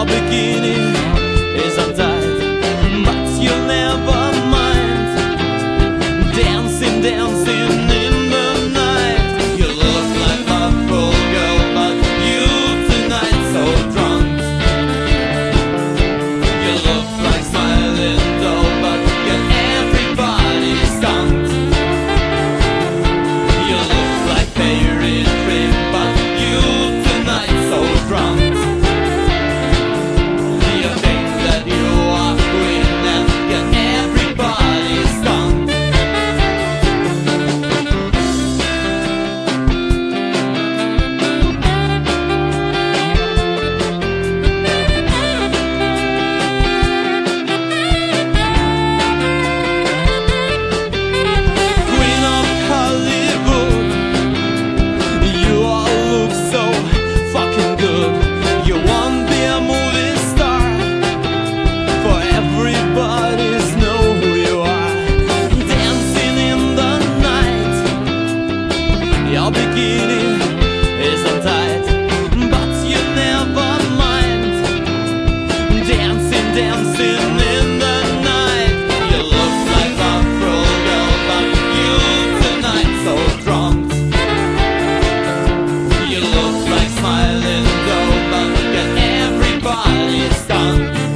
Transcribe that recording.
bikini is untied, but you'll never mind. Dancing, dancing in the night. You look like a fool girl, but you tonight so drunk. You look like smiling doll, but get everybody skunked. You look like fairy trick, but you tonight so drunk. You think that you are queen and get everybody skunked. Queen of Hollywood, you all look so fucking good. You won't be a movie star, for everybody's know who you are. Dancing in the night, your bikini is untied, but you never mind. Dancing, dancing in the night. You look like a fool girl, but you tonight so drunk. You look like smiling doll, but get everybody skunked.